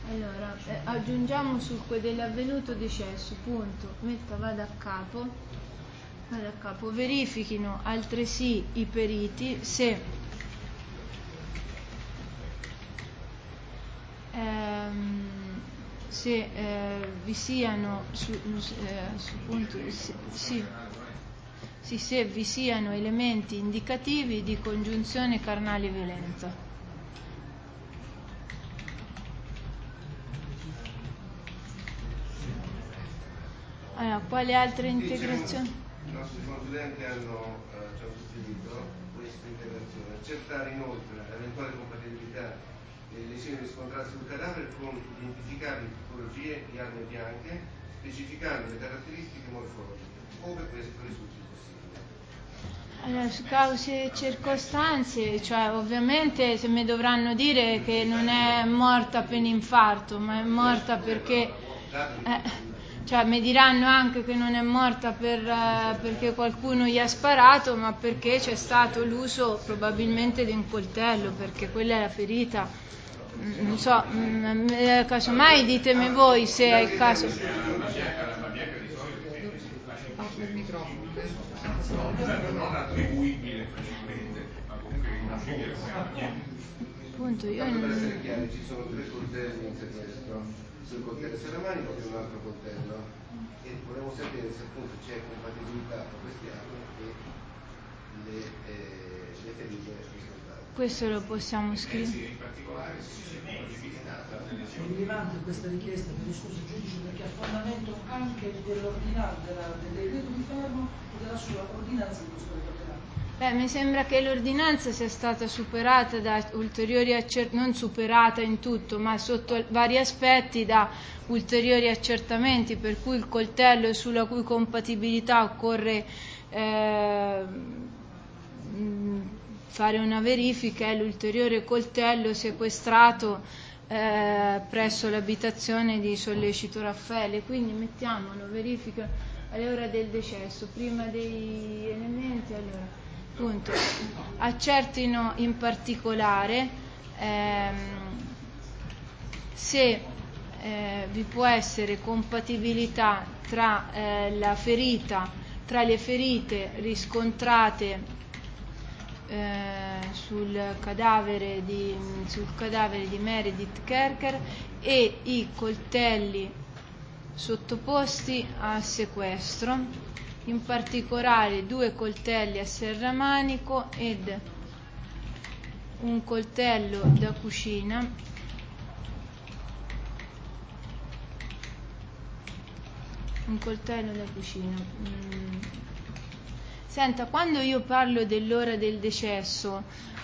Allora, aggiungiamo su dell'avvenuto decesso, punto, vado a capo, verifichino altresì i periti se vi siano se vi siano elementi indicativi di congiunzione carnale violenta. Allora, quali altre integrazioni? I nostri consulenti ci hanno suggerito questa integrazione: accertare inoltre l'eventuale compatibilità delle lesioni riscontrate sul cadavere con identificabili tipologie di armi bianche, specificando le caratteristiche morfologiche, ove questo risulti possibile. Allora, su cause e circostanze, cioè ovviamente se mi dovranno dire che non è morta per infarto, ma è morta perché cioè mi diranno anche che non è morta perché qualcuno gli ha sparato, ma perché c'è stato l'uso probabilmente di un coltello, perché quella è la ferita. Non so, casomai ditemi voi se è il caso. Non attribuibile facilmente, ma comunque una filiazione. Appunto, io per essere chiari, ci sono 3 coltelli in sequestro, 2 coltelli serramanico e un altro coltello, e volevo sapere se appunto c'è compatibilità tra questi armi e le ferite riscontrate. Questo lo possiamo scrivere. In particolare se c'è compatibilità tra le lesioni. È rilevante questa richiesta, mi scusi giudice, perché a fondamento anche dell'ordinanza del decreto di fermo e della sua ordinanza di custodia cautelare. Mi sembra che l'ordinanza sia stata superata da ulteriori non superata in tutto, ma sotto vari aspetti da ulteriori accertamenti, per cui il coltello sulla cui compatibilità occorre fare una verifica è l'ulteriore coltello sequestrato presso l'abitazione di Sollecito Raffaele. Quindi mettiamolo, verifica alle ore del decesso, prima degli elementi, allora. Punto. Accertino in particolare se vi può essere compatibilità tra la ferita, tra le ferite riscontrate sul cadavere di Meredith Kercher e i coltelli sottoposti a sequestro, in particolare 2 coltelli a serramanico ed un coltello da cucina Senta, quando io parlo dell'ora del decesso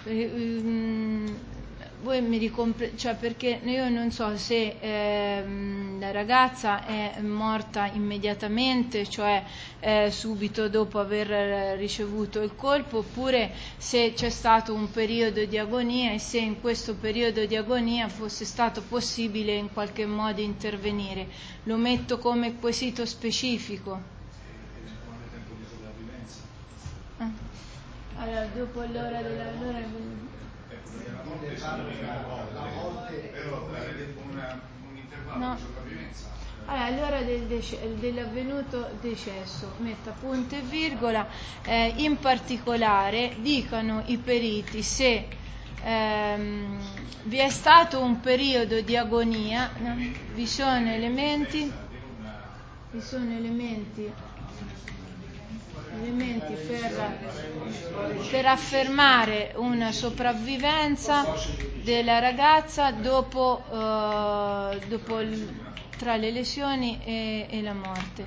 voi mi cioè perché io non so se la ragazza è morta immediatamente, cioè subito dopo aver ricevuto il colpo, oppure se c'è stato un periodo di agonia e se in questo periodo di agonia fosse stato possibile in qualche modo intervenire. Lo metto come quesito specifico. Eventuale tempo di sopravvivenza. Allora, dopo l'ora della morte significa morte, però un intervallo di sopravvivenza. Allora dell'avvenuto decesso, metta punto e virgola, in particolare dicano i periti se vi è stato un periodo di agonia, no? Vi sono elementi per affermare una sopravvivenza della ragazza dopo tra le lesioni e la morte.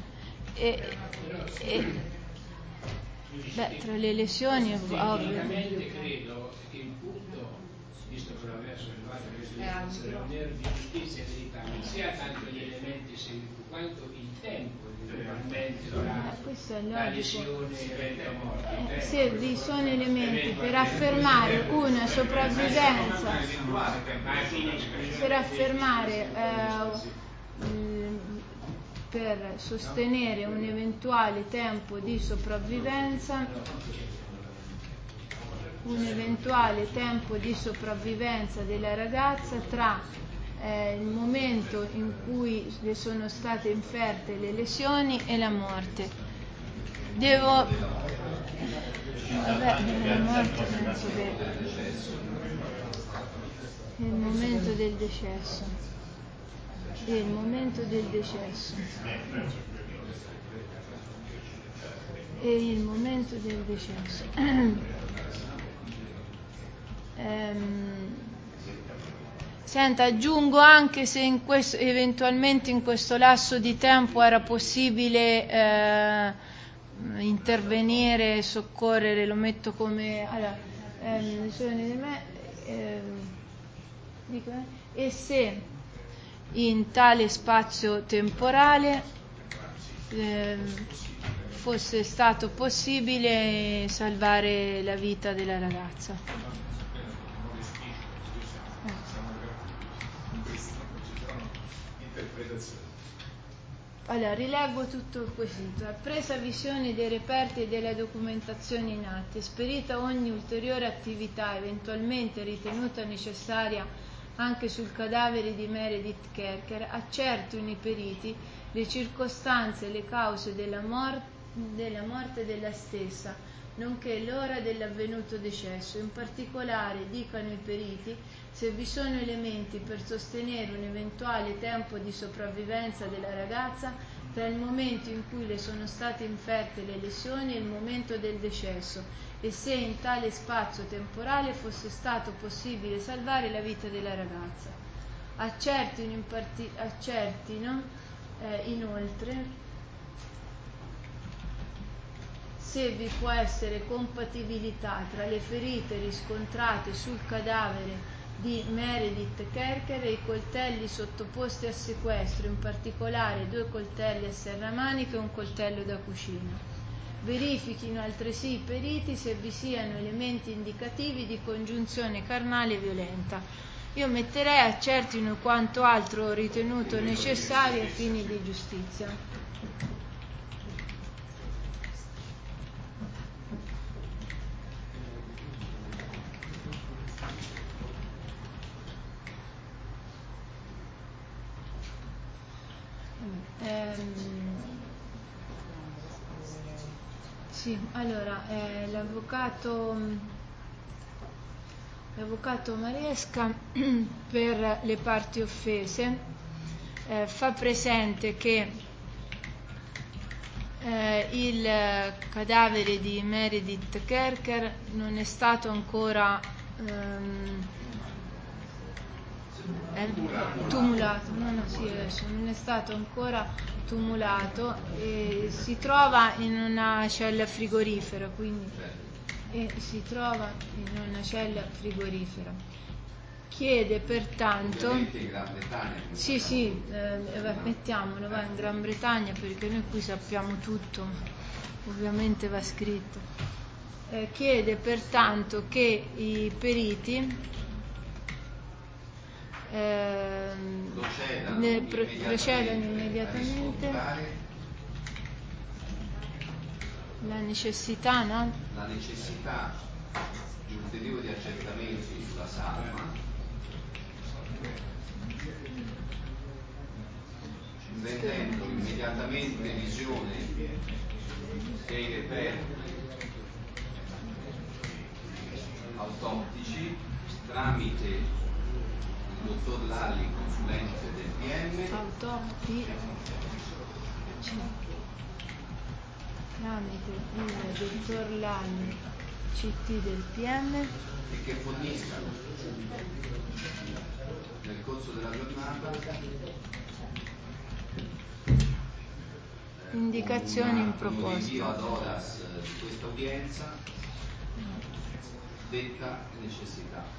Tra le lesioni è ovvio. Credo che il punto, visto che non adesso arrivato a questo dell'onere di giustizia e verità, non sia tanto gli elementi in servitù quanto il tempo eventualmente la lesione e la morte. Se vi sono elementi per affermare una sopravvivenza, per sostenere un eventuale tempo di sopravvivenza della ragazza tra il momento in cui le sono state inferte le lesioni e la morte. Della morte penso che è il momento del decesso. Senta, aggiungo anche se eventualmente in questo lasso di tempo era possibile intervenire, soccorrere, lo metto come e se in tale spazio temporale fosse stato possibile salvare la vita della ragazza. Allora, rileggo tutto il quesito. Appresa visione dei reperti e della documentazione in atti, esperita ogni ulteriore attività eventualmente ritenuta necessaria anche sul cadavere di Meredith Kercher, accertino i periti le circostanze e le cause della morte della stessa, nonché l'ora dell'avvenuto decesso. In particolare, dicano i periti se vi sono elementi per sostenere un eventuale tempo di sopravvivenza della ragazza tra il momento in cui le sono state inferte le lesioni e il momento del decesso, e se in tale spazio temporale fosse stato possibile salvare la vita della ragazza. Accertino inoltre se vi può essere compatibilità tra le ferite riscontrate sul cadavere di Meredith Kercher e i coltelli sottoposti a sequestro, in particolare 2 coltelli a serramanico e un coltello da cucina. Verifichino altresì i periti se vi siano elementi indicativi di congiunzione carnale violenta. Io metterei accertino quanto altro ritenuto necessario ai fini di giustizia. Sì, allora l'avvocato Maresca per le parti offese fa presente che il cadavere di Meredith Kercher non è stato ancora tumulato, non è stato ancora tumulato e si trova in una cella frigorifera, Chiede pertanto in Gran Bretagna. mettiamolo in Gran Bretagna perché noi qui sappiamo tutto, ovviamente va scritto. Chiede pertanto che i periti procedano immediatamente la necessità di ulteriori accertamenti sulla salma, rendendo immediatamente visione dei reperti autoptici tramite il dottor Lalli, consulente del PM, tramite il dottor Lalli, CT del PM, e che forniscano nel corso della giornata indicazioni in un rinvio ad proposito. horas di questa udienza, detta necessità.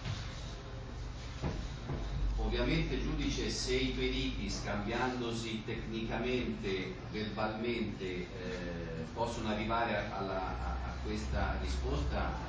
Ovviamente, giudice, se i periti, scambiandosi tecnicamente, verbalmente, possono arrivare a questa risposta,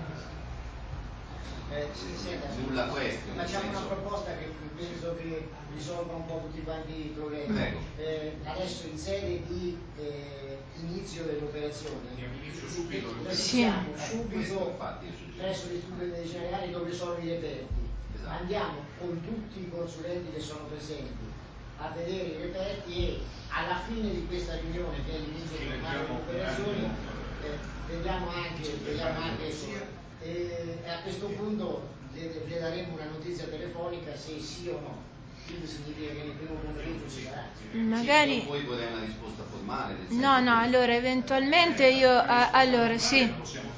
nulla question. Facciamo una proposta che penso che risolva un po' tutti quanti i problemi. Prego. Adesso in sede di inizio dell'operazione Subito. subito presso l'istituto di medicina legale dove sono i reperti. andiamo con tutti i consulenti che sono presenti a vedere i reperti e alla fine di questa riunione, che è l'inizio delle operazioni, vediamo anche e a questo punto le daremo una notizia telefonica se sì o no. Quindi significa che nel primo pomeriggio ci sarà. Magari poi vorrei una risposta formale. no, allora eventualmente io allora sì.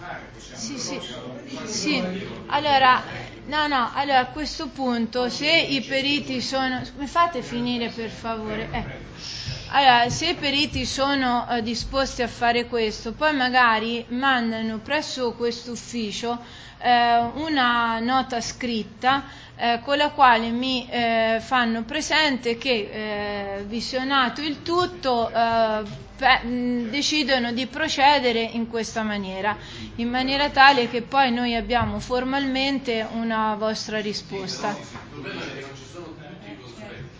Allora allora a questo punto se i periti sono, mi fate finire per favore? Allora, se i periti sono disposti a fare questo, poi magari mandano presso questo ufficio una nota scritta con la quale mi fanno presente che visionato il tutto decidono di procedere in questa maniera, in maniera tale che poi noi abbiamo formalmente una vostra risposta. Il problema è che non ci sono tutti i consulenti.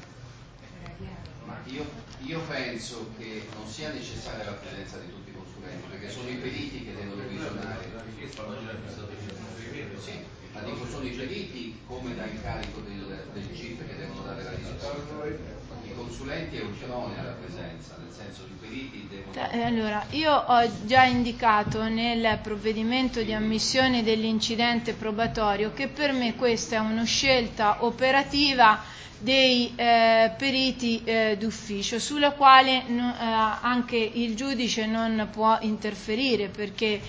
Io penso che non sia necessaria la presenza di tutti i consulenti, perché sono i periti che devono visionare. Sì, ma dico sono i periti come da incarico del GIP che devono dare la risposta. I consulenti è ultronea la presenza, nel senso i periti devono... Allora, io ho già indicato nel provvedimento di ammissione dell'incidente probatorio che per me questa è una scelta operativa dei periti d'ufficio, sulla quale anche il giudice non può interferire perché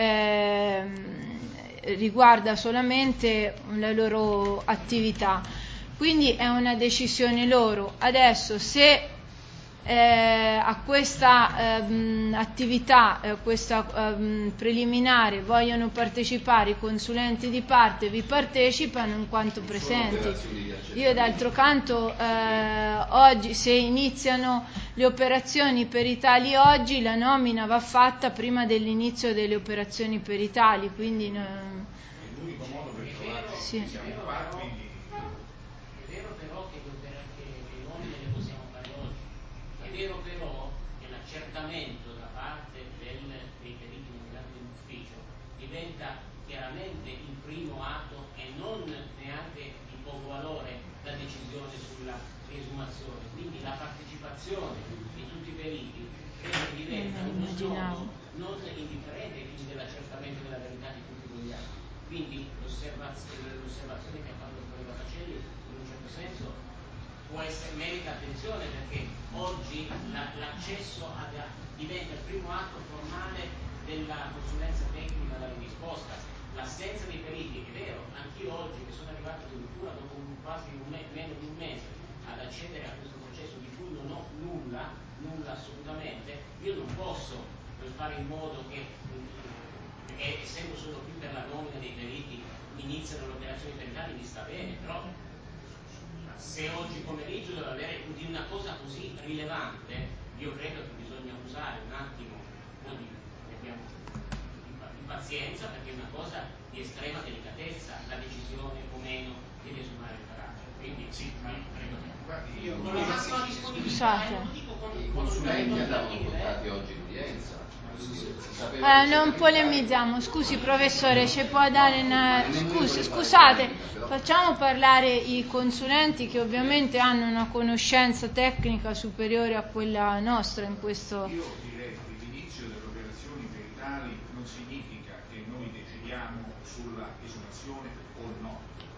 riguarda solamente la loro attività, quindi è una decisione loro. Adesso se a questa attività, questa preliminare vogliono partecipare i consulenti di parte, vi partecipano in quanto presenti. Io d'altro canto oggi se iniziano le operazioni peritali oggi, la nomina va fatta prima dell'inizio delle operazioni peritali, quindi è l'unico modo per trovarci. Sì. Siamo qua, quindi è vero però che le nomine le possiamo fare oggi. È vero però che l'accertamento da parte dei periti nominati in ufficio diventa chiaramente il primo atto e non neanche di poco valore la decisione sulla riesumazione. Quindi la partecipazione di tutti i periti credo che diventa uno snodo non indifferente ai fini dell'accertamento della verità di tutti quegli atti. Quindi l'osservazione che ha fatto il collega Pacelli in un certo senso merita attenzione, perché oggi l'accesso diventa il primo atto formale della consulenza tecnica dalla risposta. L'assenza dei periti, è vero, anch'io oggi che sono arrivato addirittura dopo quasi meno di un mese ad accedere a questo processo di cui non ho nulla assolutamente, io non posso fare in modo che essendo solo qui per la nomina dei periti iniziano le operazioni peritali, mi sta bene, però se oggi pomeriggio devo avere di una cosa così rilevante, io credo che bisogna usare un attimo di pazienza, perché è una cosa di estrema delicatezza la decisione o meno di riesumare il carattere. Quindi sì, prego. Con la massima disponibilità, lo dico con I consulenti andavano portati oggi in udienza. Non polemizziamo, scusi professore, ci può dare una... Scusate, facciamo parlare i consulenti che ovviamente hanno una conoscenza tecnica superiore a quella nostra in questo... Io direi che l'inizio delle operazioni peritali non significa che noi decidiamo sulla esumazione o no.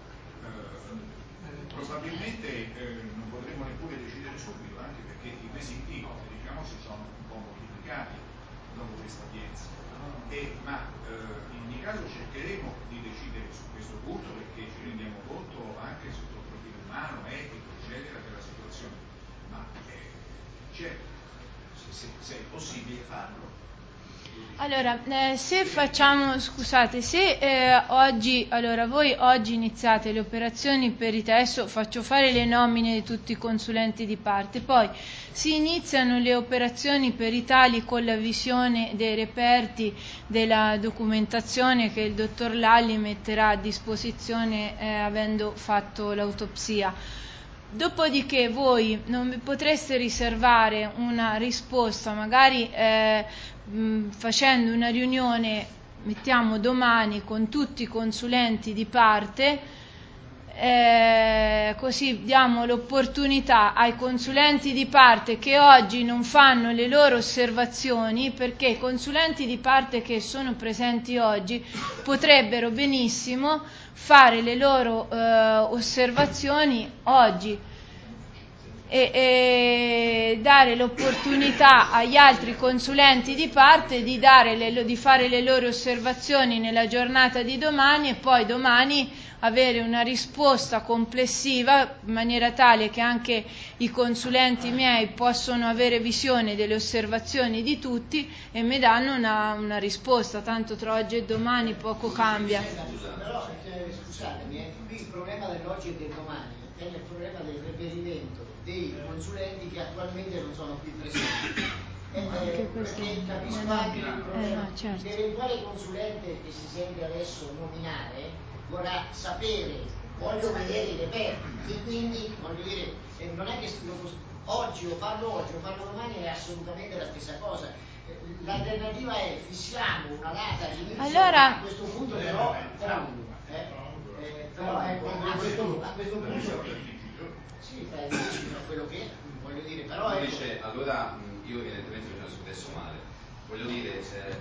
Probabilmente non potremo neppure decidere subito, anche perché i quesiti si sono un po' moltiplicati dopo questa udienza, ma in ogni caso cercheremo di decidere su questo punto, perché ci rendiamo conto anche sotto il profilo umano, etico, eccetera, della situazione, ma certo, se è possibile farlo. Allora, se facciamo, scusate, se oggi, allora voi oggi iniziate le operazioni perite, adesso faccio fare le nomine di tutti i consulenti di parte, poi si iniziano le operazioni peritali con la visione dei reperti della documentazione che il dottor Lalli metterà a disposizione avendo fatto l'autopsia. Dopodiché voi non vi potreste riservare una risposta, magari facendo una riunione, mettiamo domani, con tutti i consulenti di parte, così diamo l'opportunità ai consulenti di parte che oggi non fanno le loro osservazioni, perché i consulenti di parte che sono presenti oggi potrebbero benissimo fare le loro osservazioni oggi e dare l'opportunità agli altri consulenti di parte di fare le loro osservazioni nella giornata di domani e poi domani avere una risposta complessiva in maniera tale che anche i consulenti miei possono avere visione delle osservazioni di tutti e mi danno una risposta, tanto tra oggi e domani poco cambia. Però scusatemi, qui il problema dell'oggi e del domani è il problema del reperimento dei consulenti che attualmente non sono qui presenti. Perché capisco anche il problema. Certo. L'eventuale consulente che si sente adesso nominare vorrà sapere, voglio vedere i reperti e quindi voglio dire, non è che oggi o farlo domani è assolutamente la stessa cosa. L'alternativa è fissiamo una data all'inizio, allora, a questo punto però ecco, a questo punto sì, quello che voglio dire, però dice, allora io evidentemente mi sono espresso male, voglio dire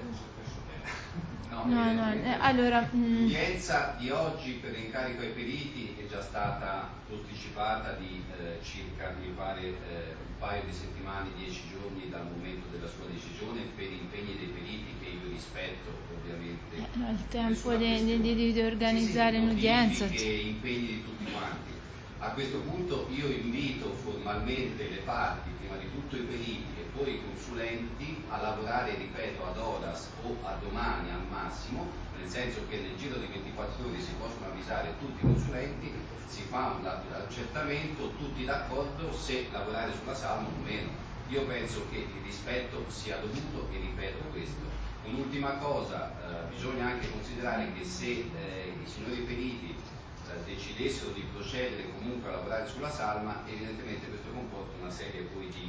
allora l'udienza di oggi per l'incarico ai periti è già stata posticipata di circa, mi pare, un paio di settimane, 10 giorni dal momento della sua decisione per impegni dei periti che io rispetto ovviamente. Il tempo di organizzare un'udienza. Impegni di tutti quanti. A questo punto io invito formalmente le parti, prima di tutto i periti e poi i consulenti, a lavorare, ripeto, ad horas o a domani al massimo, nel senso che nel giro di 24 ore si possono avvisare tutti i consulenti, si fa un accertamento, tutti d'accordo se lavorare sulla salma o meno. Io penso che il rispetto sia dovuto e ripeto questo. Un'ultima cosa, bisogna anche considerare che se i signori periti decidessero di procedere comunque a lavorare sulla salma, evidentemente questo comporta una serie poi di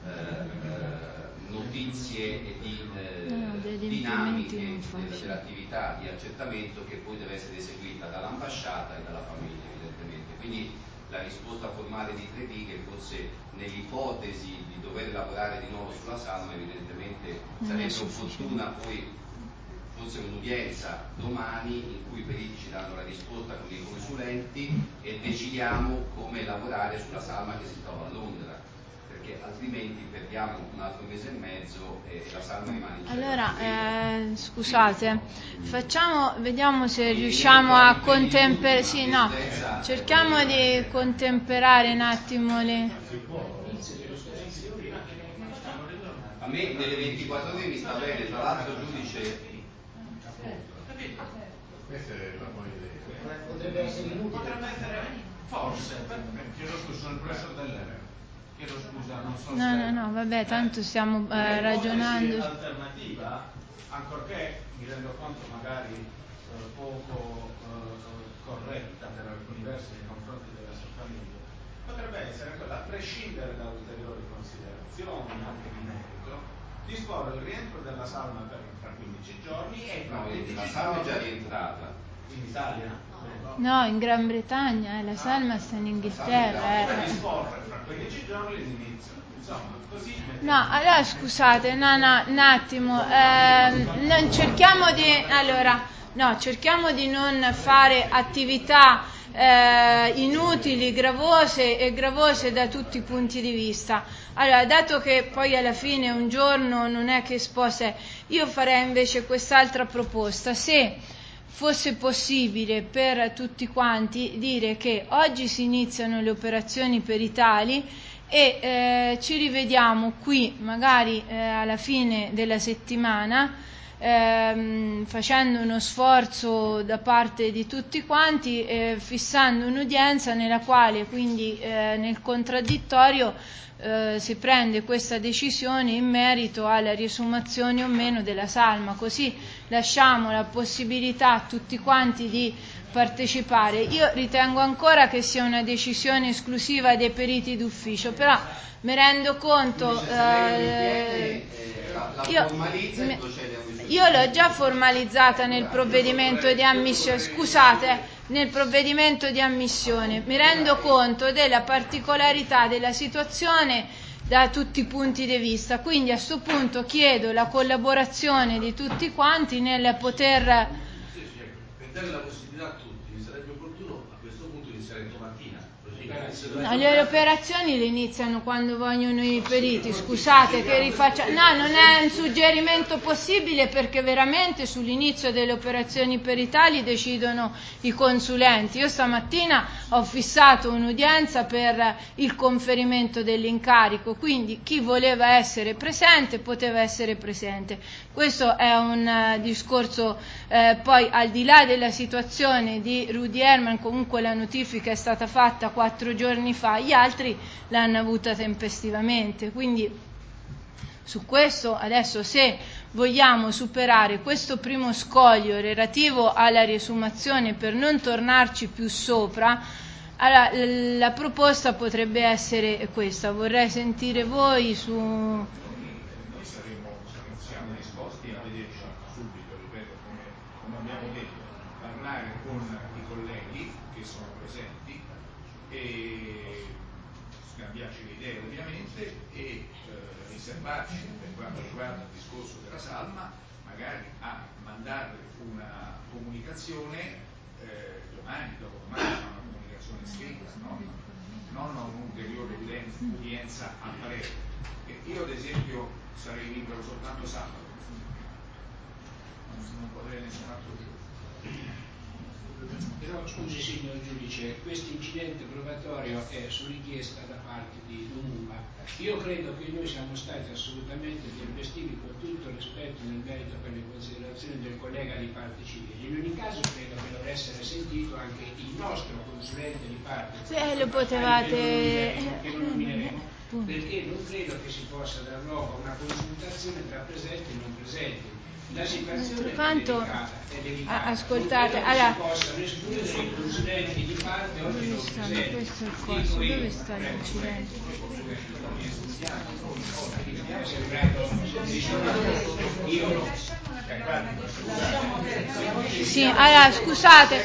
notizie e di dinamiche dell'attività di accertamento che poi deve essere eseguita dall'ambasciata e dalla famiglia evidentemente. Quindi la risposta formale di 3 righe forse nell'ipotesi di dover lavorare di nuovo sulla salma evidentemente sarebbe opportuna poi forse un'udienza domani in cui i periti ci danno la risposta con i consulenti e decidiamo come lavorare sulla salma che si trova a Londra, perché altrimenti perdiamo un altro mese e mezzo e la salma rimane in cielo. Allora, scusate, vediamo se riusciamo a contemperare, cerchiamo di contemperare un attimo le... A me nelle 24 ore mi sta bene, tra l'altro giudice... Questa è la buona idea. Potrebbe essere inutile. Potrebbe essere, forse, chiedo scusa, sono il professor Dell'Ere. Chiedo scusa, non so se... No, vabbè, tanto stiamo ragionando. L'alternativa, ancorché mi rendo conto magari poco corretta per alcuni versi nei confronti della sua famiglia, potrebbe essere quella, a prescindere da ulteriori considerazioni anche di merito, disporre il rientro della salma tra 15 giorni e fra 15 la salma è già rientrata in Italia? No, in Gran Bretagna, la salma sta in Inghilterra. Disporre fra 15 giorni l'inizio, insomma, così. No, allora scusate, un attimo, cerchiamo di non fare attività inutili, gravose da tutti i punti di vista. Allora, dato che poi alla fine un giorno non è che sposa, io farei invece quest'altra proposta: se fosse possibile per tutti quanti dire che oggi si iniziano le operazioni peritali e ci rivediamo qui magari alla fine della settimana, facendo uno sforzo da parte di tutti quanti, fissando un'udienza nella quale quindi nel contraddittorio si prende questa decisione in merito alla riesumazione o meno della salma, così lasciamo la possibilità a tutti quanti di partecipare. Io ritengo ancora che sia una decisione esclusiva dei periti d'ufficio, però mi rendo conto io l'ho già formalizzata nel provvedimento di ammissione. Scusate, nel provvedimento di ammissione. Mi rendo conto della particolarità della situazione da tutti i punti di vista, quindi a questo punto chiedo la collaborazione di tutti quanti nel poter... Per dare la possibilità a tutti, mi sarebbe opportuno a questo punto iniziare domattina. No, le operazioni le iniziano quando vogliono i periti, scusate che rifaccia. No, non è un suggerimento possibile, perché veramente sull'inizio delle operazioni peritali decidono i consulenti. Io stamattina ho fissato un'udienza per il conferimento dell'incarico, quindi chi voleva essere presente poteva essere presente. Questo è un discorso, poi al di là della situazione di Rudy Herman, comunque la notifica è stata fatta 4 giorni fa, gli altri l'hanno avuta tempestivamente, quindi su questo adesso, se vogliamo superare questo primo scoglio relativo alla riesumazione per non tornarci più sopra, allora, la proposta potrebbe essere questa. Vorrei sentire voi su... Siamo disposti a vederci subito, ripeto, come abbiamo detto, parlare con i colleghi che sono presenti e scambiarci le idee ovviamente e riservarci, per quanto riguarda il discorso della salma, magari a mandarle una comunicazione domani, dopodomani, una comunicazione scritta, non un'ulteriore udienza a breve. Io ad esempio sarei libero soltanto sabato, non potrei nessun altro giorno. Però scusi signor giudice, questo incidente probatorio è su richiesta da parte di Lumumba. Io credo che noi siamo stati assolutamente tempestivi, con tutto il rispetto nel merito per le considerazioni del collega di parte civile. In ogni caso credo che dovrebbe essere sentito anche il nostro consulente di parte. Se lo potevate... che non nomineremo, perché non credo che si possa dar luogo a una consultazione tra presenti e non presenti. La situazione è delicata. Ascoltate, non allora, si possano escludere i consulenti di parte oggi non presenti. Questo è il coso, dove sta l'incidente? Sì, allora scusate,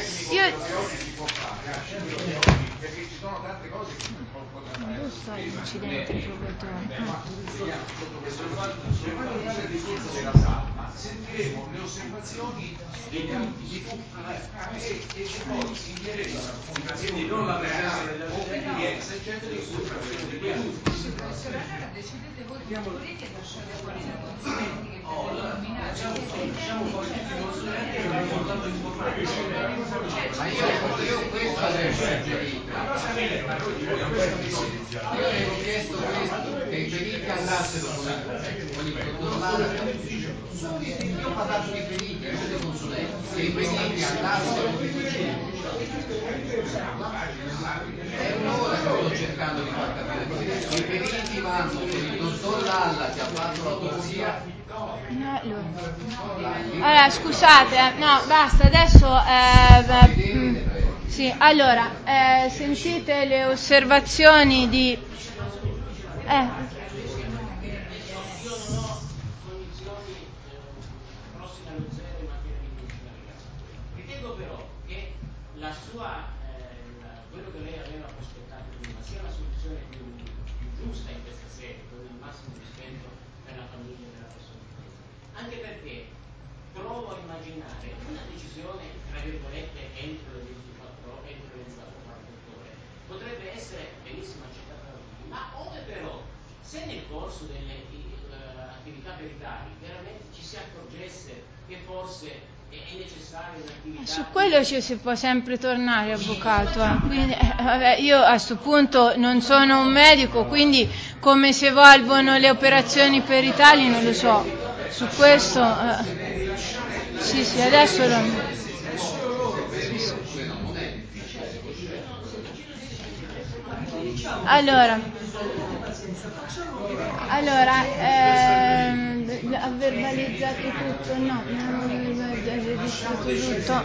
perché ci sono tante cose che non potranno dove sta l'incidente probatorio? Per quanto riguarda il discorso della salma, sentiremo le osservazioni degli altri di tutti e poi si invieremo una comunicazione non la presenza o l'udienza, eccetera, di osservazione degli altri. Decidete voi consulenti e lasciate fuori i consulenti che potete nominare. Siamo fuori tutti i consulenti che abbiamo portato informazioni. Ma io questo avevo suggerito. Io avevo chiesto questo, che i periti andassero con il dottor Lala. Io ho parlato di periti, non di consulenti, che i periti andassero. È un'ora che sto cercando di far capire questo. I periti vanno con il dottor Lalla che ha fatto l'autopsia. Allora, scusate, no, basta, adesso... sì, allora, sentite le osservazioni di... Io non ho condizioni prossime allo zero in materia di funzionalità. Ritengo però che la sua, quello che lei aveva prospettato prima sia la soluzione più giusta in questa sede, con il massimo rispetto per la famiglia della persona offesa. Anche perché provo a immaginare una decisione, tra virgolette, entro le 24 ore, entro le 48 ore, potrebbe essere benissimo accettata da tutti, ma ove però, se nel corso delle attività peritali veramente ci si accorgesse che forse è necessaria un'attività... Su quello ci si può sempre tornare, avvocato. Quindi, vabbè, io a questo punto non sono un medico, quindi come si evolvono le operazioni peritali non lo so. Su questo... sì, adesso lo... Allora, ha verbalizzato tutto? No, non ha registrato tutto.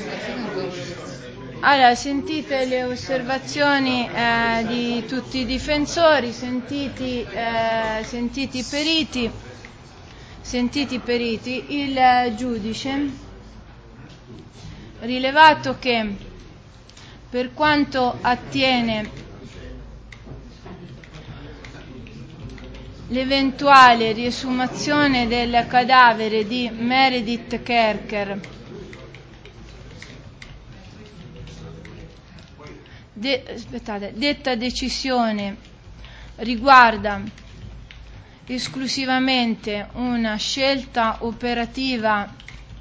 Allora, sentite le osservazioni di tutti i difensori, sentiti i periti, il giudice, rilevato che Per quanto attiene l'eventuale riesumazione del cadavere di Meredith Kercher, detta decisione riguarda esclusivamente una scelta operativa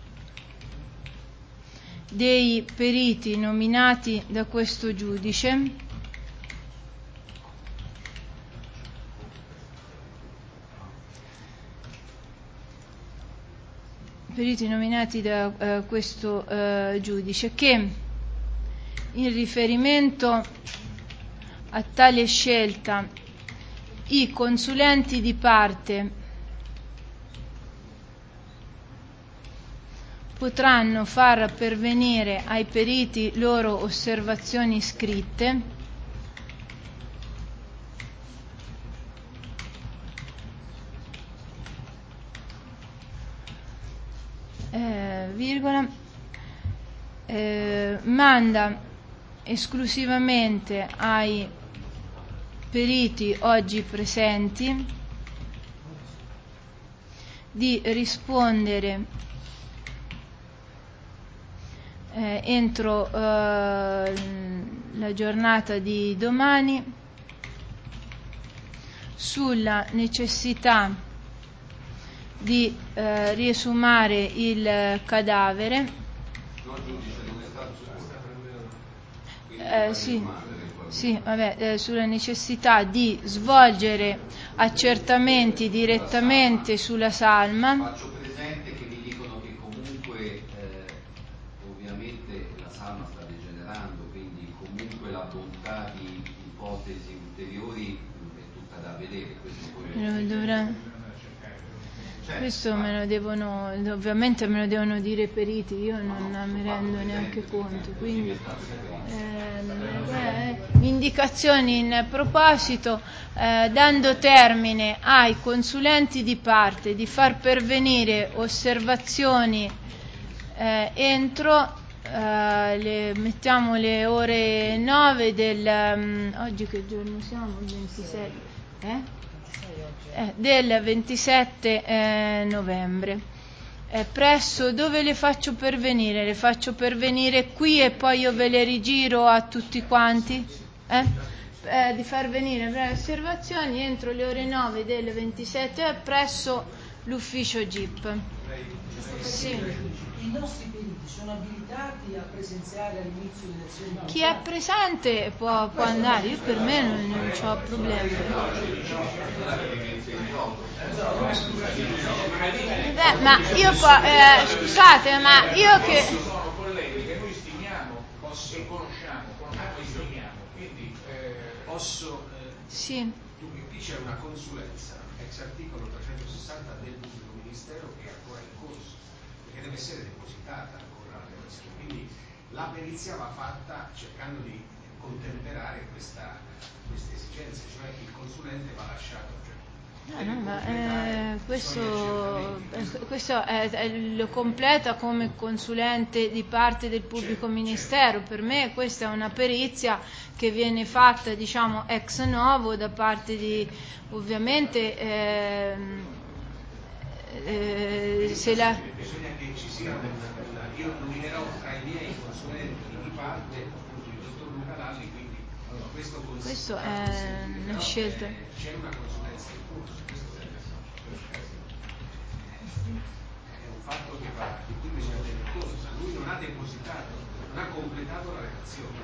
dei periti nominati da questo giudice, che in riferimento a tale scelta i consulenti di parte potranno far pervenire ai periti loro osservazioni scritte, manda esclusivamente ai periti oggi presenti di rispondere entro la giornata di domani sulla necessità di riesumare il cadavere. Sulla necessità di svolgere accertamenti direttamente sulla salma. Faccio presente che mi dicono che comunque ovviamente la salma sta degenerando, quindi comunque la bontà di ipotesi ulteriori è tutta da vedere. Questo ovviamente me lo devono dire i periti, io non mi rendo neanche conto, quindi indicazioni in proposito, dando termine ai consulenti di parte di far pervenire osservazioni entro mettiamo le ore 9 del oggi che giorno siamo? Il 27 del 27 novembre. Presso dove le faccio pervenire? Le faccio pervenire qui e poi io ve le rigiro a tutti quanti? Di far venire le osservazioni entro le ore 9 del 27 presso l'ufficio GIP. Sì. I nostri periti sono abilitati a presenziare all'inizio delle azioni? Chi è presente può andare, io per me non ho problemi. Ma io scusate, ma io che sono colleghi che noi stimiamo e conosciamo e stimiamo, quindi posso sì. Dunque qui c'è una consulenza ex articolo 360 del pubblico ministero che è ancora in corso, perché deve essere depositata ancora la relazione, quindi la perizia va fatta cercando di contemperare queste esigenze, cioè il consulente va lasciato. Questo lo completa come consulente di parte del pubblico ministero. Per me questa è una perizia che viene fatta ex novo da parte di ovviamente bisogna che ci sia io nominerò tra i miei consulenti di parte appunto il dottor Luca Lalli, quindi questo è una scelta. C'è una consulenza in corso, è un fatto di cui bisogna tener conto. Lui non ha depositato, non ha completato la relazione.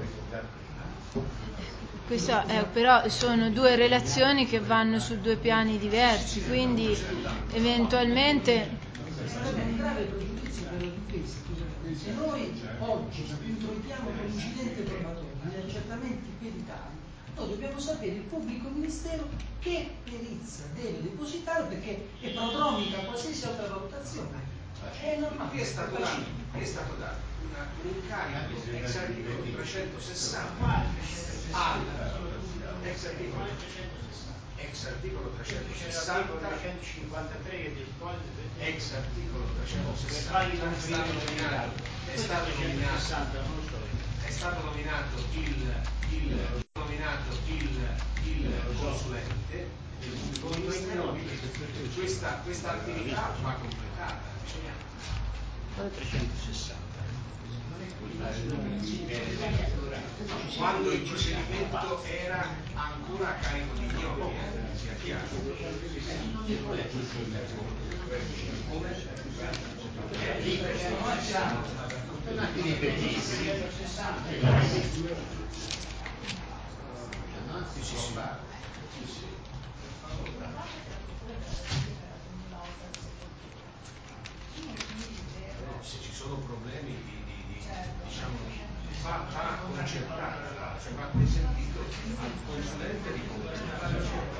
Però sono due relazioni che vanno su due piani diversi, quindi eventualmente sarebbe un grave pregiudizio per la difesa. Se noi oggi introitiamo con incidente probatorio gli accertamenti peritali, noi dobbiamo sapere il pubblico ministero che perizia deve depositare, perché è prodromica a qualsiasi altra valutazione. È normale. Qui è stato dato un incarico ex articolo 360 ex articolo 360 ex articolo 360 è stato nominato è stato nominato il consulente del pubblico ministero, quindi questa attività va completata. Quando il procedimento era ancora a carico di ignoti, sia chiaro. Se ci sono problemi va concertato, cioè va consentito al consulente di completare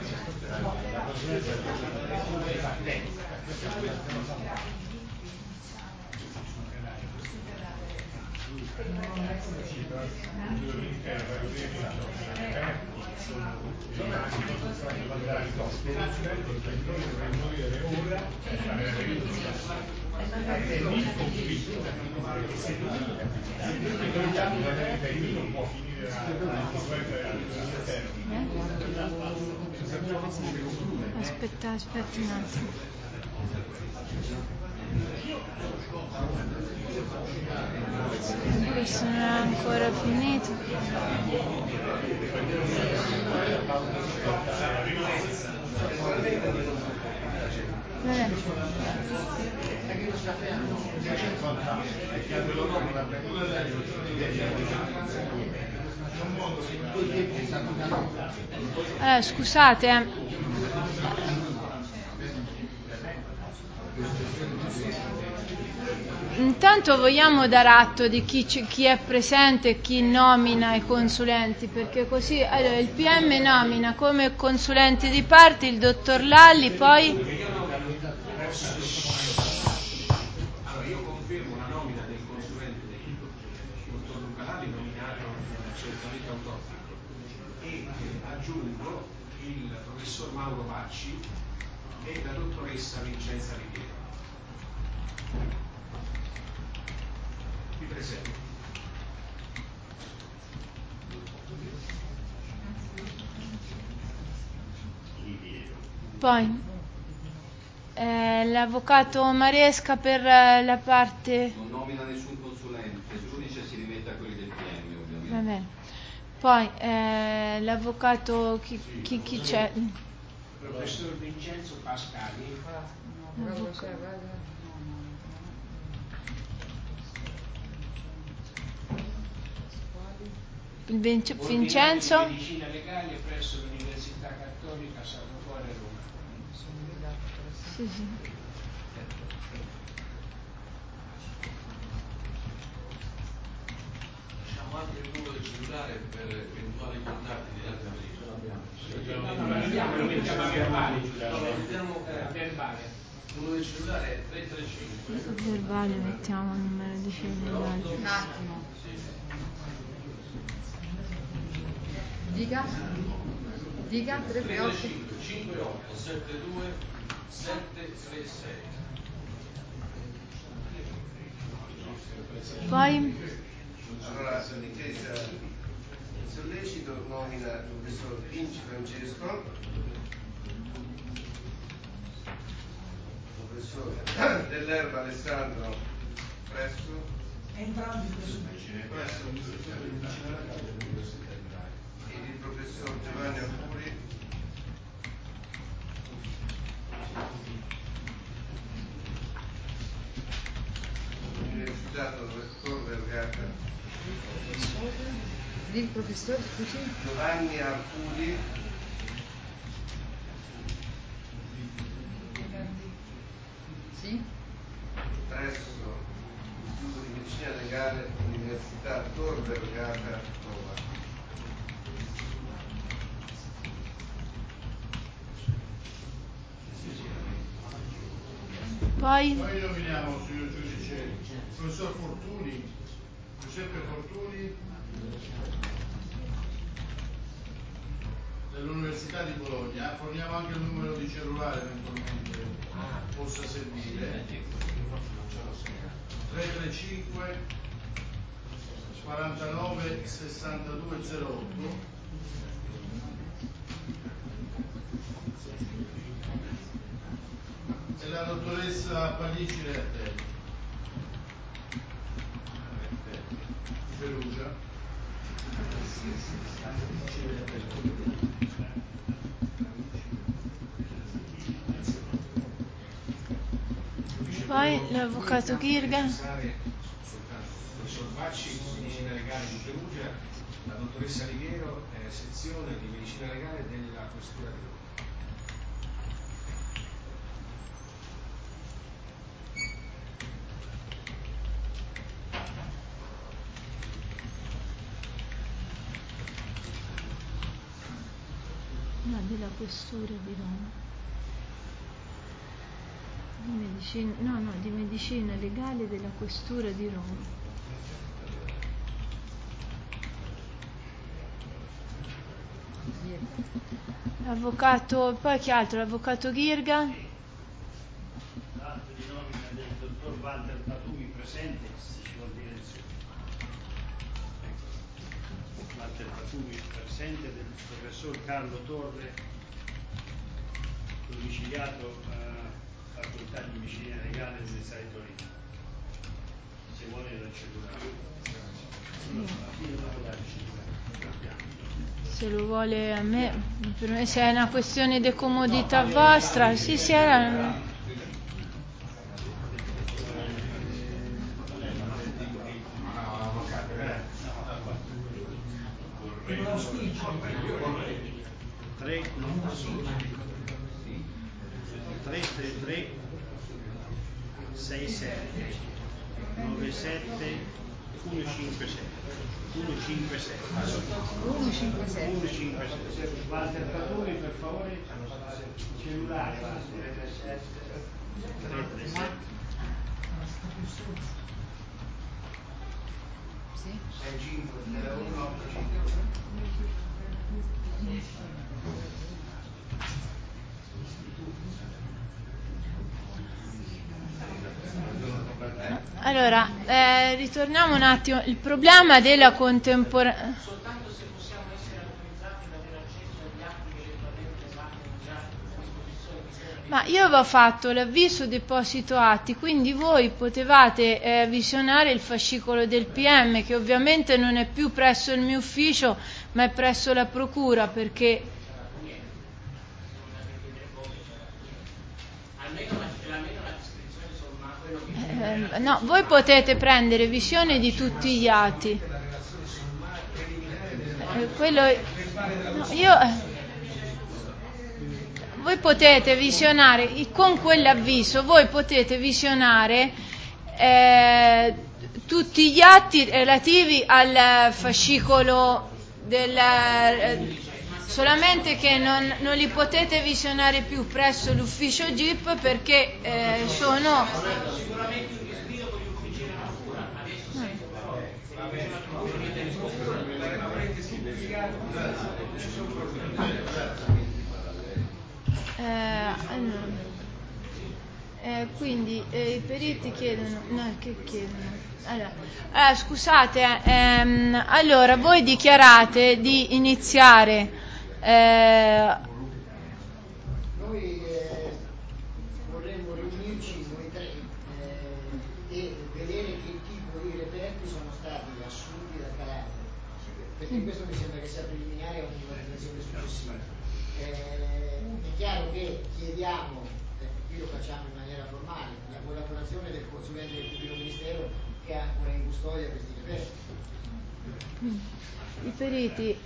Aspetta un attimo. Questo non è ancora finito. Allora, scusate, intanto vogliamo dar atto di chi è presente e chi nomina i consulenti, perché così allora, il PM nomina come consulenti di parte il dottor Lalli, poi io confermo la nomina del consulente del dottor Luca Lalli nominato certamente autonomo e aggiungo il professor Mauro Bacci e la dottoressa Vincenza Riviera. Qui presente. poi l'avvocato Maresca per la parte. Non nomina nessun consulente, il giudice si rimette a quelli del PM ovviamente. Va bene. Poi l'avvocato chi c'è? Il professor Vincenzo Pascali. Il Vincenzo? Medicina legale presso l'Università Cattolica Sacro Cuore Roma. Sì. Lasciamo anche il numero di cellulare per eventuali contatti di altre Lo mettiamo a verbale. Il numero di cellulare è 335. Verbale mettiamo il numero di cellulare. Un attimo. Dica 335 58 72 736. Poi allora la difesa sollecito nomina il professor Vinci Francesco, professor Dell'Erba Alessandro presso entrambi presso l'Istituto di Medicina Legale dell'Università di Bari e il professor Giovanni Arcuri Università Tor Vergata. Il professor, scusi? Giovanni Arcuri Sì? presso l'Istituto di Medicina Legale Università Tor Vergata Roma. Poi noi nominiamo, signor giudice, il professor Fortuni, Giuseppe Fortuni dell'Università di Bologna. Forniamo anche il numero di cellulare eventualmente possa servire. 335 49 6208 e la dottoressa Pallici Reattelli di Perugia. Poi l'avvocato Ghirga. Soltanto il professor Bacci, medicina legale di Perugia, la dottoressa Riviero, sezione di medicina legale della Questura di Roma. No, della Questura di Roma. Di medicina legale della Questura di Roma. L'avvocato, poi che altro? L'avvocato Ghirga. L'atto di nomina del dottor Walter Patumi presente, si vuol dire insomma. Walter Patumi presente, del professor Carlo Torre, domiciliato Facoltà di Medicina Legale dell'Università di Torino. Se vuole il cellulare. Se lo vuole a me, per me se è una questione di comodità vostra, sì, era... Tre 67 97 156 Walter Patumi, per favore, cellulare. 337 65 185. Allora, ritorniamo un attimo. Il problema della contemporaneità. Soltanto se possiamo essere autorizzati ad avere accesso agli atti che eventualmente abbiano già a disposizione. Ma io avevo fatto l'avviso deposito atti, quindi voi potevate visionare il fascicolo del PM, che ovviamente non è più presso il mio ufficio, ma è presso la procura, perché... Almeno la descrizione somma, quello che... no, voi potete prendere visione di tutti gli atti. Voi potete visionare, con quell'avviso, voi potete visionare tutti gli atti relativi al fascicolo solamente che non li potete visionare più presso l'ufficio GIP perché sono... Sicuramente un disbrigo con gli uffici della procura, adesso sento però quindi i periti chiedono... No, che chiedono? Allora, scusate, allora voi dichiarate di iniziare... Noi vorremmo riunirci noi tre e vedere che tipo di reperti sono stati assunti dal cadavere, perché questo mi sembra che sia preliminare a un'invalidazione successiva. È chiaro che chiediamo, qui lo facciamo in maniera formale, la collaborazione del consulente del pubblico ministero che ha ancora in custodia questi reperti. I periti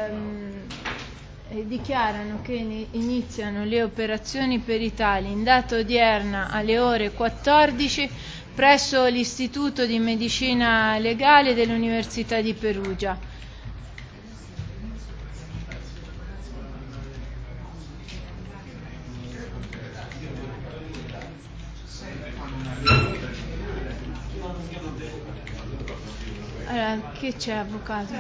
dichiarano che iniziano le operazioni peritali in data odierna alle ore 14 presso l'Istituto di Medicina Legale dell'Università di Perugia. Allora, che c'è, avvocato?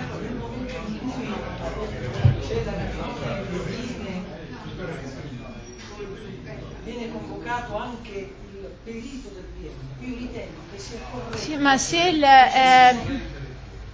Viene convocato anche il perito del PM. Io ritengo che sia corretto. Sì, ma se il...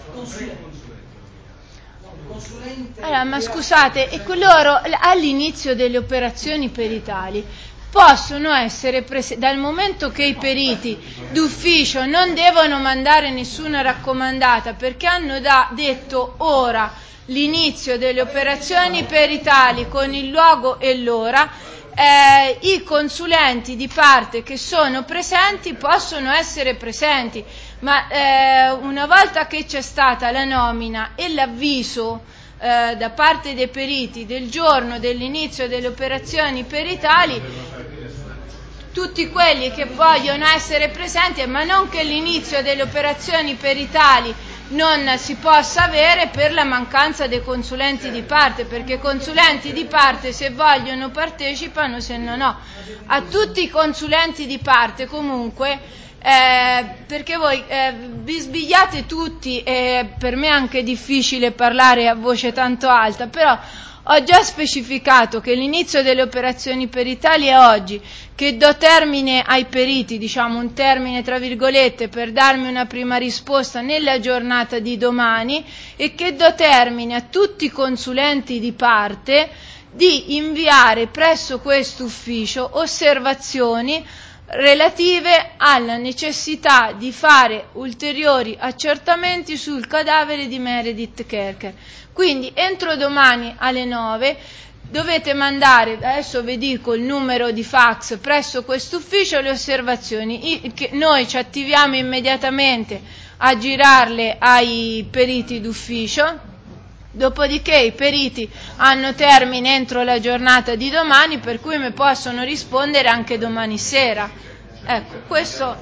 Allora, ma scusate, e loro all'inizio delle operazioni peritali possono essere dal momento che i periti d'ufficio non devono mandare nessuna raccomandata perché hanno detto ora l'inizio delle operazioni peritali con il luogo e l'ora, i consulenti di parte che sono presenti possono essere presenti, ma una volta che c'è stata la nomina e l'avviso da parte dei periti del giorno dell'inizio delle operazioni peritali, tutti quelli che vogliono essere presenti, ma non che l'inizio delle operazioni peritali non si possa avere per la mancanza dei consulenti di parte, perché i consulenti di parte se vogliono partecipano, se no. A tutti i consulenti di parte comunque, perché voi vi sbigliate tutti e per me è anche difficile parlare a voce tanto alta, però ho già specificato che l'inizio delle operazioni peritali è oggi, che do termine ai periti, diciamo un termine tra virgolette, per darmi una prima risposta nella giornata di domani, e che do termine a tutti i consulenti di parte di inviare presso questo ufficio osservazioni relative alla necessità di fare ulteriori accertamenti sul cadavere di Meredith Kercher. Quindi entro domani alle 9 dovete mandare, adesso vi dico il numero di fax presso questo ufficio, le osservazioni, noi ci attiviamo immediatamente a girarle ai periti d'ufficio. Dopodiché i periti hanno termine entro la giornata di domani, per cui mi possono rispondere anche domani sera. Ecco, questo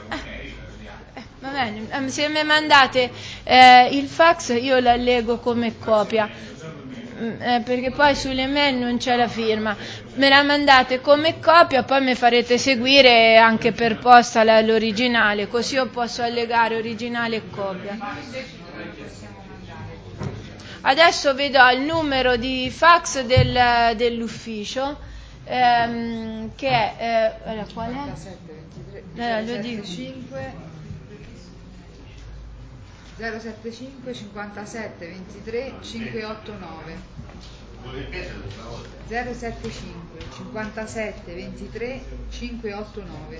va bene. Se mi mandate il fax io la leggo come copia, perché poi sulle mail non c'è la firma. Me la mandate come copia, poi mi farete seguire anche per posta l'originale, così io posso allegare originale e copia. Adesso vi do il numero di fax dell'ufficio, che è qual è? Lo dico. 075 57 23 589 075 57 23 589.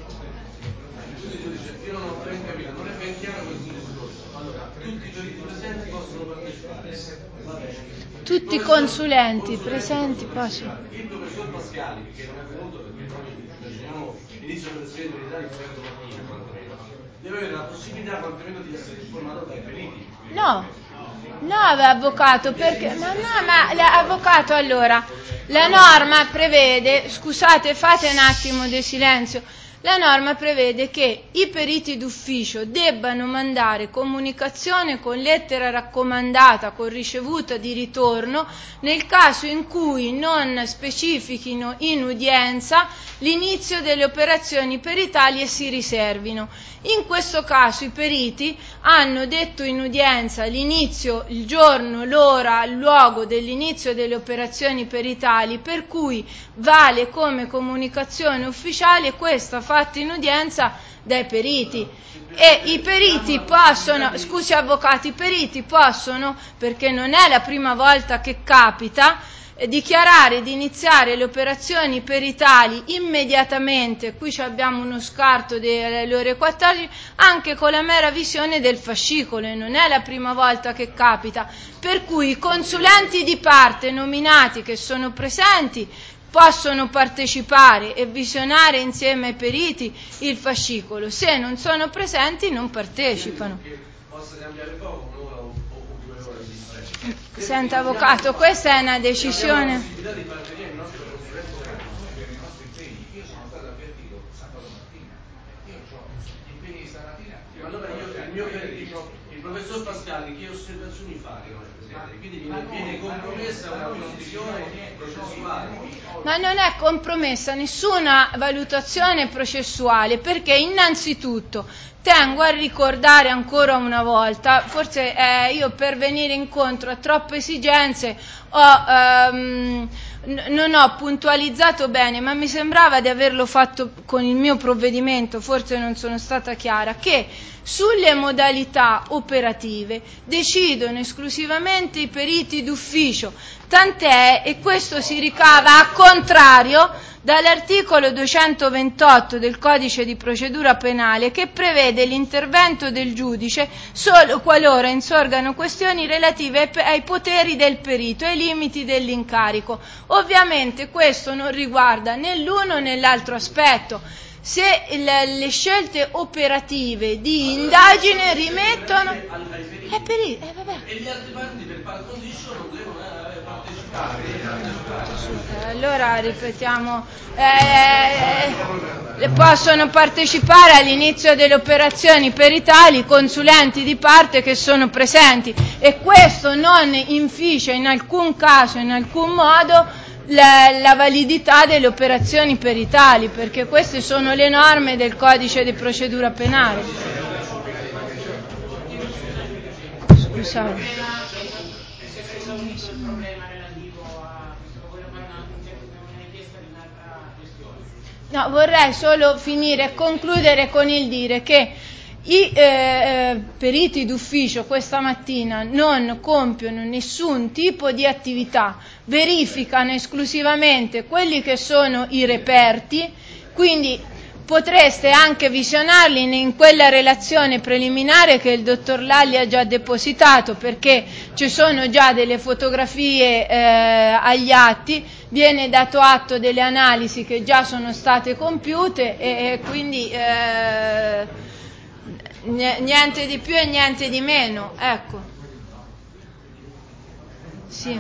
Io non ho ben capito, non è ben chiaro questo discorso. Allora, tutti i periti presenti possono partecipare. Va bene. Tutti i consulenti presenti possono. Il professor Pascali, che non è venuto perché noi immaginiamo inizio per essere militari presto mattina, deve avere la possibilità quantomeno di essere informato dai periti. No, avvocato, perché ma l'avvocato, allora la norma prevede, scusate, fate un attimo di silenzio. La norma prevede che i periti d'ufficio debbano mandare comunicazione con lettera raccomandata con ricevuta di ritorno nel caso in cui non specifichino in udienza l'inizio delle operazioni peritali e si riservino. In questo caso i periti hanno detto in udienza l'inizio, il giorno, l'ora, il luogo dell'inizio delle operazioni peritali, per cui vale come comunicazione ufficiale questa fatta in udienza dai periti. E i periti possono, scusi avvocati, i periti possono, perché non è la prima volta che capita, dichiarare di iniziare le operazioni peritali immediatamente, qui abbiamo uno scarto delle ore 14, anche con la mera visione del fascicolo, e non è la prima volta che capita, per cui i consulenti di parte nominati che sono presenti possono partecipare e visionare insieme ai periti il fascicolo, se non sono presenti non partecipano. Possa cambiare poco, un'ora o 2 ore di differenza. Senta avvocato, questa è una decisione. La possibilità di far venire il nostro consulente per i nostri impegni. Io sono stato avvertito sabato mattina, io ho gli impegni di stamattina. Allora il professor Pascali che osservazioni fa? Quindi viene compromessa una posizione processuale. Ma non è compromessa nessuna valutazione processuale, perché innanzitutto tengo a ricordare ancora una volta, forse io per venire incontro a troppe esigenze non ho puntualizzato bene, ma mi sembrava di averlo fatto con il mio provvedimento, forse non sono stata chiara, che sulle modalità operative decidono esclusivamente i periti d'ufficio, tant'è, e questo si ricava a contrario dall'articolo 228 del Codice di procedura penale, che prevede l'intervento del giudice solo qualora insorgano questioni relative ai poteri del perito e ai limiti dell'incarico. Ovviamente questo non riguarda né l'uno né l'altro aspetto. Se le scelte operative di indagine rimettono ai periti, vabbè. E gli altri parti del par condicio non devono partecipare. Allora ripetiamo, possono partecipare all'inizio delle operazioni peritali consulenti di parte che sono presenti, e questo non inficia in alcun caso, in alcun modo, la validità delle operazioni peritali, perché queste sono le norme del Codice di procedura penale. Scusate. No, vorrei solo finire e concludere con il dire che i periti d'ufficio questa mattina non compiono nessun tipo di attività, verificano esclusivamente quelli che sono i reperti, quindi potreste anche visionarli in quella relazione preliminare che il dottor Lalli ha già depositato, perché ci sono già delle fotografie agli atti, viene dato atto delle analisi che già sono state compiute e quindi niente di più e niente di meno, ecco. Sì.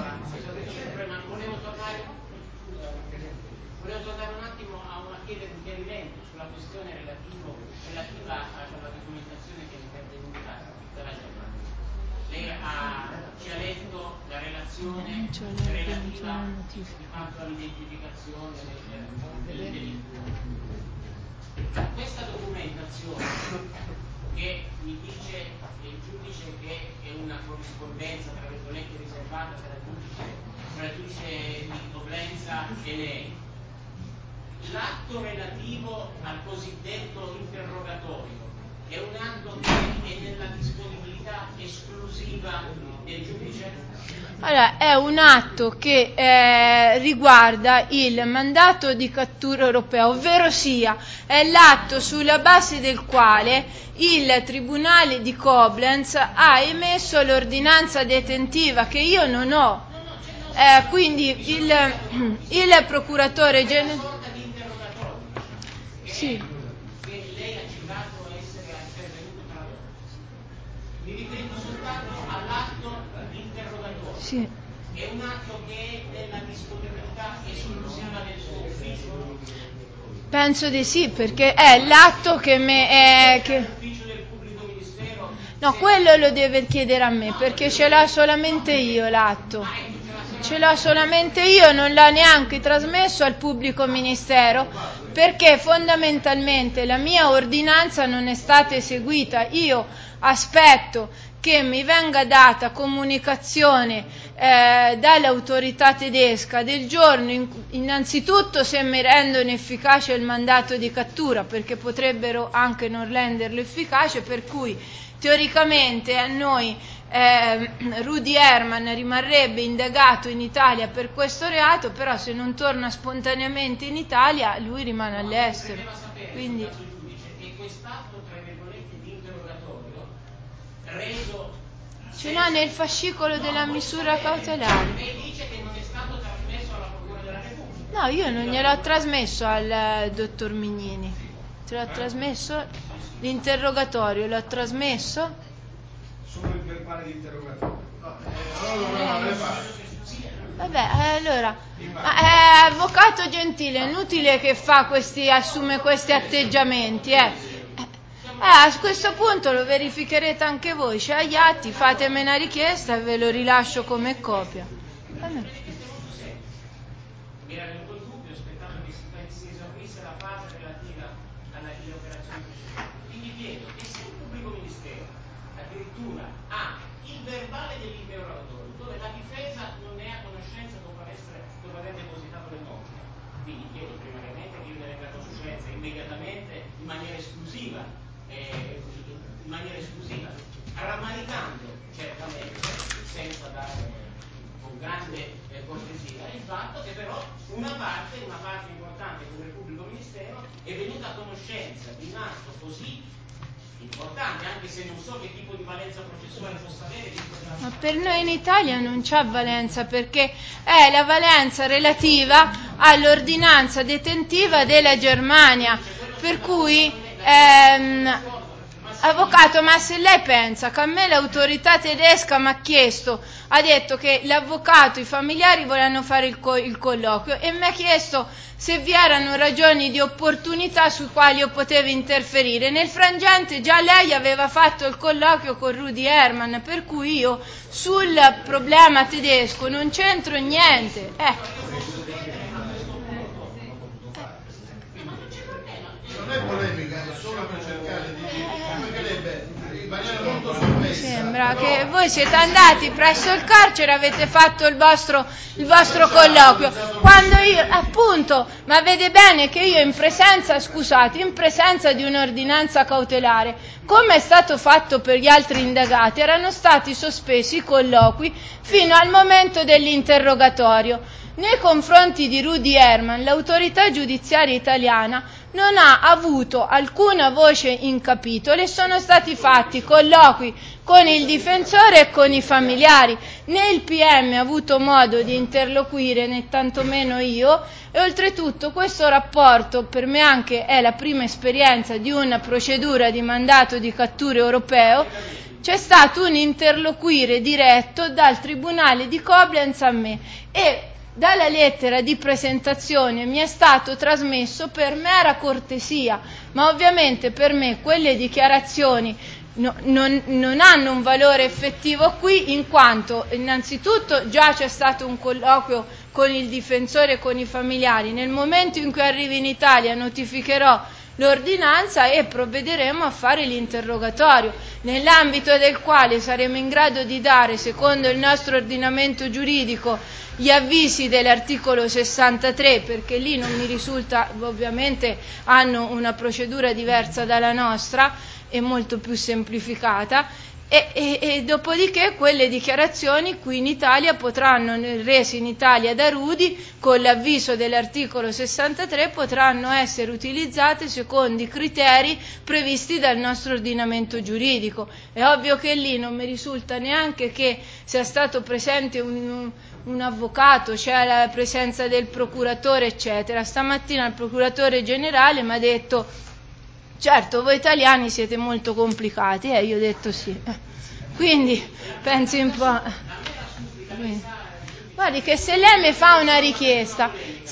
Volevo tornare un attimo a chiedere un chiarimento sulla questione relativa alla documentazione che è intervenuta dalla Germania. Lei ci ha letto la relazione relativa di fatto all'identificazione del delitto. Questa documentazione che mi dice il giudice che è una corrispondenza tra virgolette riservata tra il giudice di Coblenza e lei, l'atto relativo al cosiddetto interrogatorio è un atto che è nella disponibilità esclusiva del giudice? Allora, è un atto che riguarda il mandato di cattura europeo, ovvero sia è l'atto sulla base del quale il Tribunale di Koblenz ha emesso l'ordinanza detentiva che io non ho. Quindi il procuratore generale. Sì. Che lei ha citato essere intervenuto tra loro. Mi riferisco soltanto all'atto interrogatorio. Sì. È un atto che è nella disponibilità esclusiva del suo ufficio? Penso di sì, perché è l'atto che L'ufficio del pubblico ministero? No, quello lo deve chiedere a me, perché ce l'ho solamente io l'atto. Ce l'ho solamente io, non l'ho neanche trasmesso al pubblico ministero, perché fondamentalmente la mia ordinanza non è stata eseguita. Io aspetto che mi venga data comunicazione dall'autorità tedesca del giorno innanzitutto se mi rendono efficace il mandato di cattura, perché potrebbero anche non renderlo efficace, per cui teoricamente a noi Rudy Herman rimarrebbe indagato in Italia per questo reato, però se non torna spontaneamente in Italia lui rimane all'estero. Quindi che quest'atto tra virgolette di interrogatorio reso ce l'ha nel fascicolo della misura cautelare. Lei dice che non è stato trasmesso alla Procura della Repubblica. No, io non gliel'ho trasmesso al dottor Mignini. Ce l'ho trasmesso l'interrogatorio, l'ho trasmesso. Solo il verbale di interrogatorio. Vabbè, allora, avvocato Gentile, è inutile che assume questi atteggiamenti, a questo punto lo verificherete anche voi, c'è agli atti, fatemi una richiesta e ve lo rilascio come copia. Mi era venuto il dubbio, aspettando che si esaurisse la fase relativa alle operazioni precedenti. Quindi chiedo che se un pubblico ministero addirittura ha il verbale dell'interrogatorio dove la difesa non è a conoscenza dopo aver depositato le copie. Quindi chiedo primariamente che io ne venga a conoscenza immediatamente, in maniera esclusiva, rammaricando certamente, senza dare con grande cortesia, il fatto che però una parte importante come il pubblico ministero è venuta a conoscenza di un atto così importante, anche se non so che tipo di valenza processuale possa avere. Ma per noi in Italia non c'ha valenza, perché è la valenza relativa all'ordinanza detentiva della Germania, per cui avvocato, ma se lei pensa che a me l'autorità tedesca mi ha chiesto, ha detto che l'avvocato, i familiari volevano fare il colloquio e mi ha chiesto se vi erano ragioni di opportunità sui quali io potevo interferire. Nel frangente già lei aveva fatto il colloquio con Rudy Hermann, per cui io sul problema tedesco non c'entro niente. Non è polemica, è solo per cercare di in maniera molto sommessa. Sembra che voi siete andati presso il carcere, avete fatto il vostro colloquio, quando io, appunto, ma vede bene che io in presenza di un'ordinanza cautelare, come è stato fatto per gli altri indagati, erano stati sospesi i colloqui fino al momento dell'interrogatorio. Nei confronti di Rudy Hermann, l'autorità giudiziaria italiana non ha avuto alcuna voce in capitolo e sono stati fatti colloqui con il difensore e con i familiari. Né il PM ha avuto modo di interloquire, né tantomeno io, e oltretutto questo rapporto per me anche è la prima esperienza di una procedura di mandato di cattura europeo. C'è stato un interloquire diretto dal Tribunale di Koblenz a me e dalla lettera di presentazione mi è stato trasmesso per mera cortesia, ma ovviamente per me quelle dichiarazioni non hanno un valore effettivo qui, in quanto innanzitutto già c'è stato un colloquio con il difensore e con i familiari. Nel momento in cui arrivi in Italia notificherò l'ordinanza e provvederemo a fare l'interrogatorio, nell'ambito del quale saremo in grado di dare, secondo il nostro ordinamento giuridico, gli avvisi dell'articolo 63, perché lì non mi risulta, ovviamente hanno una procedura diversa dalla nostra e molto più semplificata, e dopodiché quelle dichiarazioni qui in Italia potranno, rese in Italia da Rudy con l'avviso dell'articolo 63, potranno essere utilizzate secondo i criteri previsti dal nostro ordinamento giuridico. È ovvio che lì non mi risulta neanche che sia stato presente un avvocato, c'è la presenza del procuratore, eccetera. Stamattina il procuratore generale mi ha detto: certo, voi italiani siete molto complicati, io ho detto sì. Quindi pensi un po'. Guardi che se lei mi fa una richiesta,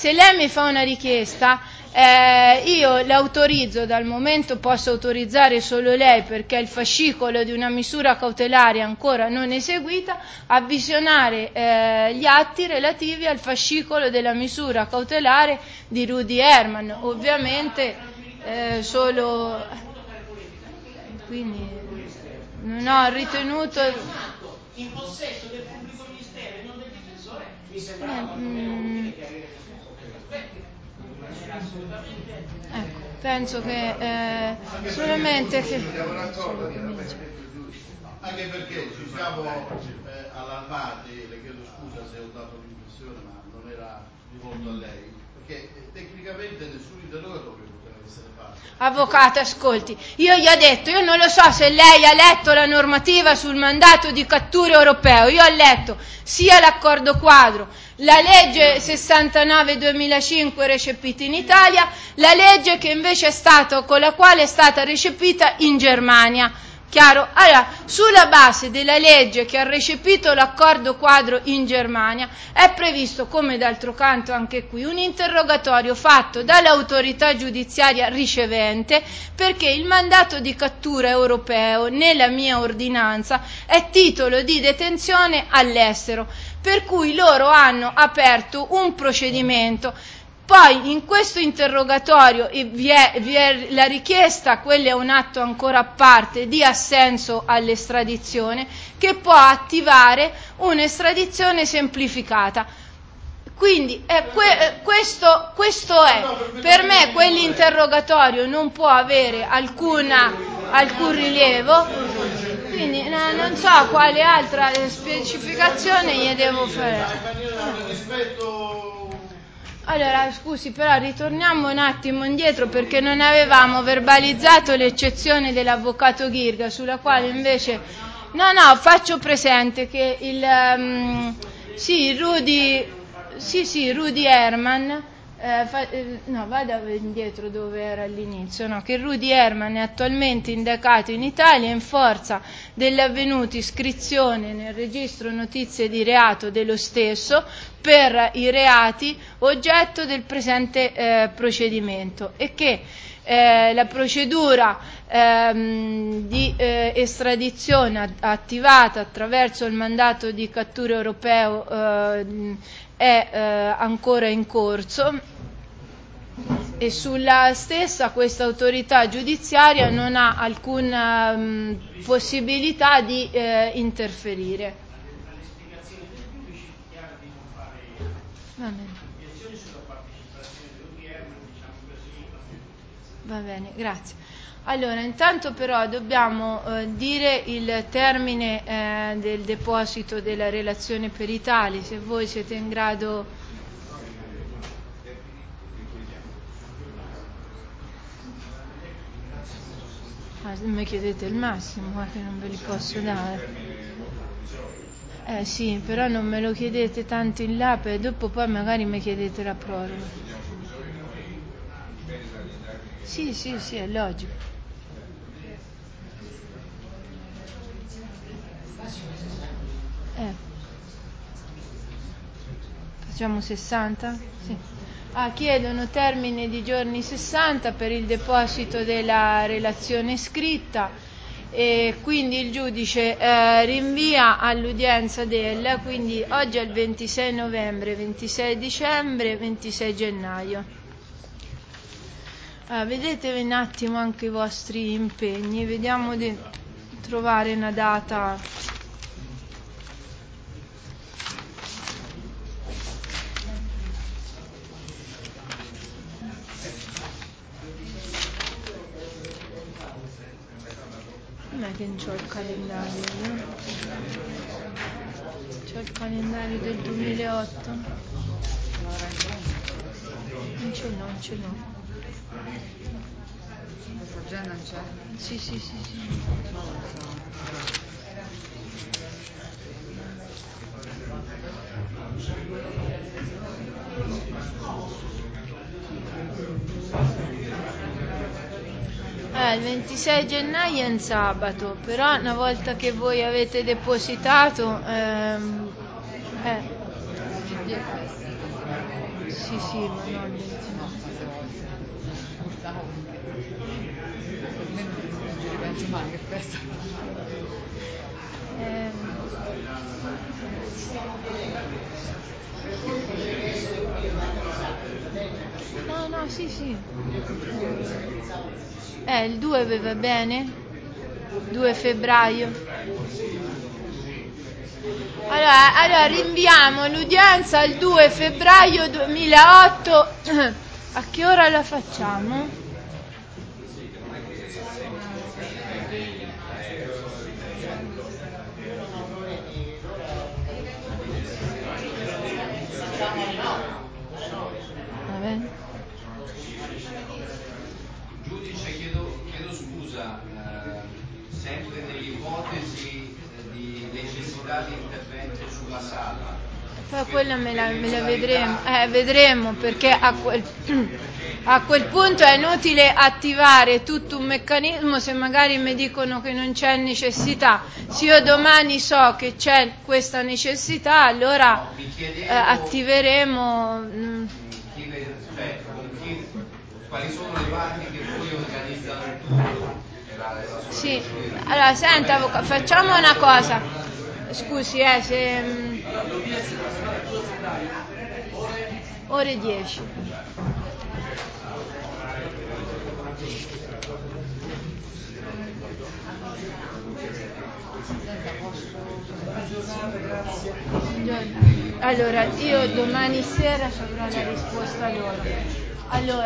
io l'autorizzo, dal momento posso autorizzare solo lei perché il fascicolo di una misura cautelare ancora non eseguita, a visionare gli atti relativi al fascicolo della misura cautelare di Rudy Hermann, ovviamente solo, quindi non ho ritenuto in possesso del pubblico ministero e non del difensore, mi sembrava utile chiarire questo assolutamente. Ecco, penso che solamente che siamo d'accordo, anche perché ci siamo allarmati, le chiedo scusa se ho dato l'impressione, ma non era rivolto a lei, perché tecnicamente nessun interrogatorio poteva essere fatto. Avvocato, ascolti, io gli ho detto, io non lo so se lei ha letto la normativa sul mandato di cattura europeo, io ho letto sia l'accordo quadro, la legge 69/2005 recepita in Italia, la legge che invece è stata, con la quale è stata recepita in Germania. Chiaro? Allora, sulla base della legge che ha recepito l'accordo quadro in Germania è previsto, come d'altro canto anche qui, un interrogatorio fatto dall'autorità giudiziaria ricevente, perché il mandato di cattura europeo nella mia ordinanza è titolo di detenzione all'estero, per cui loro hanno aperto un procedimento. Poi in questo interrogatorio vi è la richiesta, quello è un atto ancora a parte, di assenso all'estradizione, che può attivare un'estradizione semplificata. Quindi questo è, per me quell'interrogatorio non può avere alcun rilievo, quindi non so quale altra specificazione gli devo fare. Allora, scusi, però ritorniamo un attimo indietro perché non avevamo verbalizzato l'eccezione dell'avvocato Ghirga, sulla quale invece... No, faccio presente che Rudy Herman... vada indietro dove era all'inizio, che Rudy Herman è attualmente indagato in Italia in forza dell'avvenuta iscrizione nel registro notizie di reato dello stesso per i reati oggetto del presente procedimento e che la procedura di estradizione attivata attraverso il mandato di cattura europeo è ancora in corso e sulla stessa questa autorità giudiziaria non ha alcuna possibilità di interferire. Alle spiegazioni del giudice chiara di non fare obiezioni sulla partecipazione di Rudy Herman, diciamo così. Va bene, grazie. Allora, intanto però dobbiamo dire il termine del deposito della relazione peritale, se voi siete in grado... mi chiedete il massimo, che non ve li posso dare. Sì, però non me lo chiedete tanto in là, e dopo poi magari mi chiedete la proroga. Sì, è logico. Facciamo 60? Sì. Chiedono termine di giorni 60 per il deposito della relazione scritta e quindi il giudice rinvia all'udienza quindi oggi è il 26 novembre, 26 dicembre, 26 gennaio. Vedetevi un attimo anche i vostri impegni, vediamo di trovare una data. Non è che non c'ho il calendario, no? C'ho il calendario del 2008. Non ce l'ho. Già non c'è? Sì. Il 26 gennaio è un sabato, però una volta che voi avete depositato sì, ma non il 29. Non ci ripenso mai, che festa. No, sì. Il 2 va bene? 2 febbraio. Allora rinviamo l'udienza al 2 febbraio 2008. A che ora la facciamo? Va bene. Giudice, chiedo scusa, sempre nell'ipotesi di necessità di intervento sulla sala. Poi quella me la vedremo, vedremo perché a quel punto è inutile attivare tutto un meccanismo se magari mi dicono che non c'è necessità. Se io domani so che c'è questa necessità, allora attiveremo. Quali sono le parti che poi organizzano il tutto? Sì, allora senta avvocato, facciamo una cosa. Scusi, se ore 10. Allora, io domani sera avrò la risposta loro. Allora,